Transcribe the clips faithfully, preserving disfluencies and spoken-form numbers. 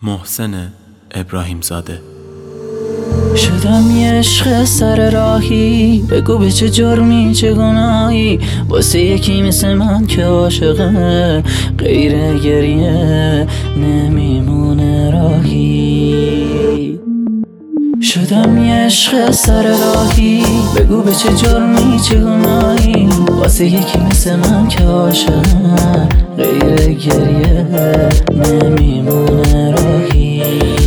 محسن ابراهیم زاده. شدم یه عشق سر راهی، بگو به چه جرمی چه گناهی، واسه یکی مثل من که عاشقه غیر گریه نمیمونه راهی. شدم یه عشق سر راهی، بگو به چه جرمی چه گناهی، واسه یکی مثل من که عاشقه غیر گریه نمیمونه راهی.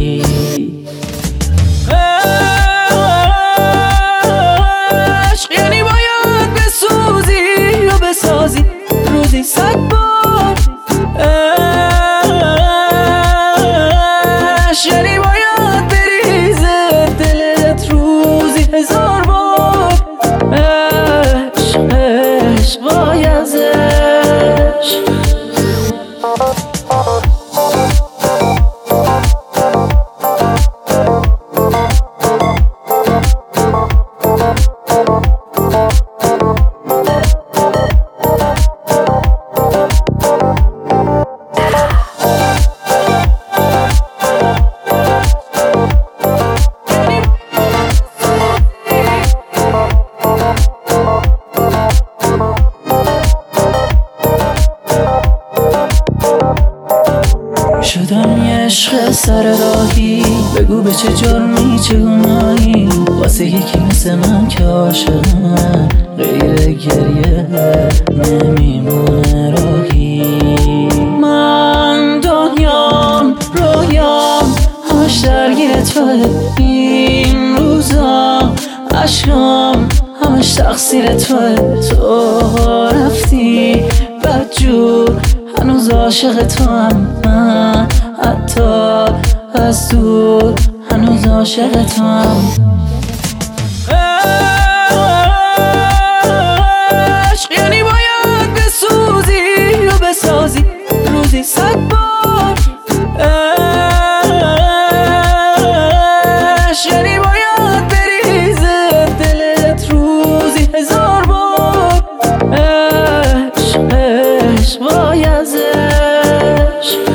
روزی صد بار عشق یعنی باید بریزه دلت روزی هزار بار. عشق عشق وای از عشق. شدم یه عشق سر راهی، بگو به چه جرمی چه گناهی، واسه یکی مثل من که عاشقه غیر گریه نمیمونه راهی. من دنیام رویام همش درگیر توه، این روزا عشقام همش تقصیر توه. تو رفتی بدجور هنوز عاشق تو هم، من حتی از دور هنوز عاشق تو هم. عشق یعنی باید بسوزی و بسازی روزی صد بار. عشق یعنی باید بریزه دلت روزی هزار بار. عشق عشق وای از عشق.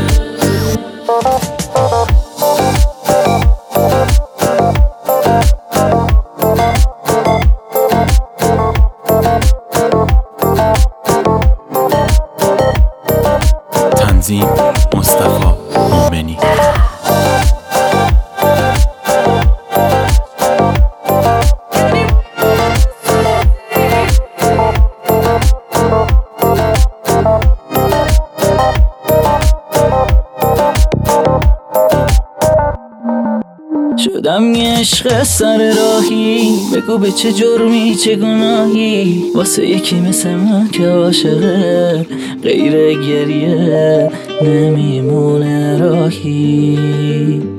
تنظیم مصطفی مومنی. شدم یه عشق سر راهی، بگو به چه جرمی چه گناهی، واسه یکی مثل من که عاشقه غیر گریه نمیمونه راهی.